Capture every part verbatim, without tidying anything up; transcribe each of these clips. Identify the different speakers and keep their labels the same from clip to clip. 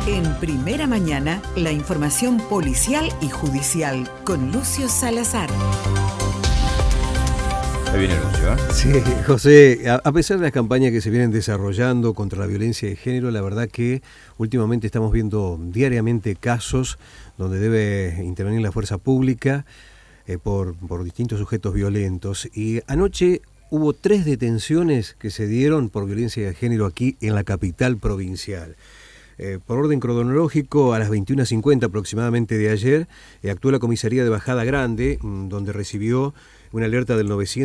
Speaker 1: En Primera Mañana, la información policial y judicial con Lucio Salazar.
Speaker 2: Ahí viene Lucio, ¿eh?
Speaker 3: Sí, José, a, a pesar de las campañas que se vienen desarrollando contra la violencia de género, la verdad que últimamente estamos viendo diariamente casos donde debe intervenir la fuerza pública eh, por, por distintos sujetos violentos. Y anoche hubo tres detenciones que se dieron por violencia de género aquí en la capital provincial. Eh, por orden cronológico, a las veintiuna cincuenta aproximadamente de ayer, eh, actuó la comisaría de Bajada Grande, mmm, donde recibió una alerta del nueve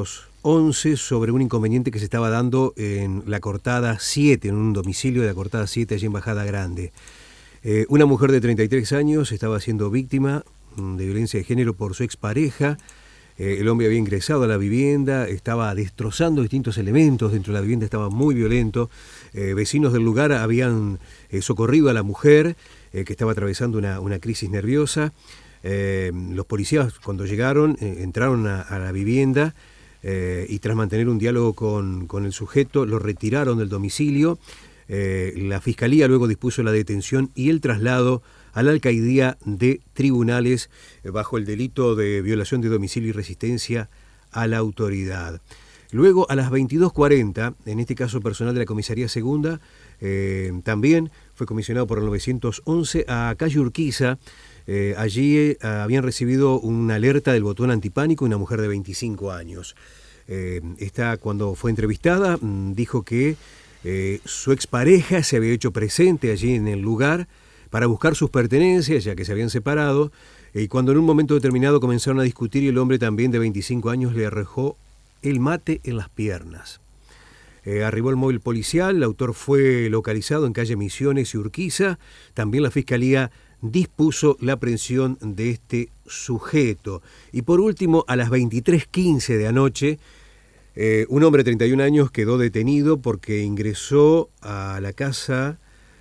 Speaker 3: once sobre un inconveniente que se estaba dando en la Cortada siete, en un domicilio de la Cortada siete allí en Bajada Grande. Eh, una mujer de treinta y tres años estaba siendo víctima mmm, de violencia de género por su expareja. Eh, el hombre había ingresado a la vivienda, estaba destrozando distintos elementos dentro de la vivienda, estaba muy violento. Eh, vecinos del lugar habían eh, socorrido a la mujer eh, que estaba atravesando una, una crisis nerviosa. Eh, los policías, cuando llegaron, eh, entraron a, a la vivienda eh, y tras mantener un diálogo con, con el sujeto, lo retiraron del domicilio. Eh, la fiscalía luego dispuso la detención y el traslado a la alcaidía de tribunales eh, bajo el delito de violación de domicilio y resistencia a la autoridad. Luego, a las veintidós cuarenta, en este caso personal de la comisaría segunda, eh, también fue comisionado por el nueve once a calle Urquiza. Eh, allí eh, habían recibido una alerta del botón antipánico una mujer de veinticinco años. Eh, esta, cuando fue entrevistada, mmm, dijo que eh, su expareja se había hecho presente allí en el lugar para buscar sus pertenencias, ya que se habían separado, y cuando en un momento determinado comenzaron a discutir y el hombre también de veinticinco años le arrojó el mate en las piernas. Eh, arribó el móvil policial, el autor fue localizado en calle Misiones y Urquiza. También la Fiscalía dispuso la aprehensión de este sujeto. Y por último, a las veintitrés quince de anoche, eh, un hombre de treinta y un años quedó detenido porque ingresó a la casa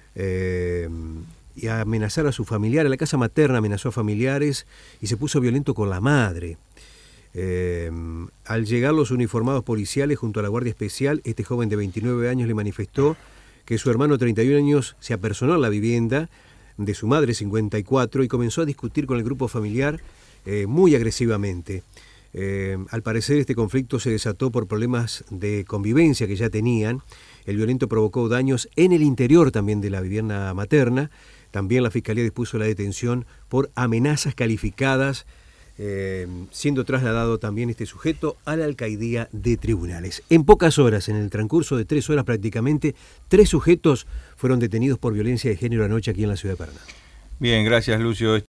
Speaker 3: eh, y a amenazar a su familiar. A la casa materna amenazó a familiares y se puso violento con la madre. Eh, al llegar los uniformados policiales junto a la Guardia Especial, este joven de veintinueve años le manifestó que su hermano de treinta y un años se apersonó en la vivienda de su madre, cincuenta y cuatro, y comenzó a discutir con el grupo familiar eh, muy agresivamente. Eh, al parecer este conflicto se desató por problemas de convivencia que ya tenían. El violento provocó daños en el interior también de la vivienda materna. También la Fiscalía dispuso la detención por amenazas calificadas, Eh, siendo trasladado también este sujeto a la alcaidía de tribunales. En pocas horas, en el transcurso de tres horas prácticamente, tres sujetos fueron detenidos por violencia de género anoche aquí en la ciudad de Paraná.
Speaker 2: Bien, gracias Lucio.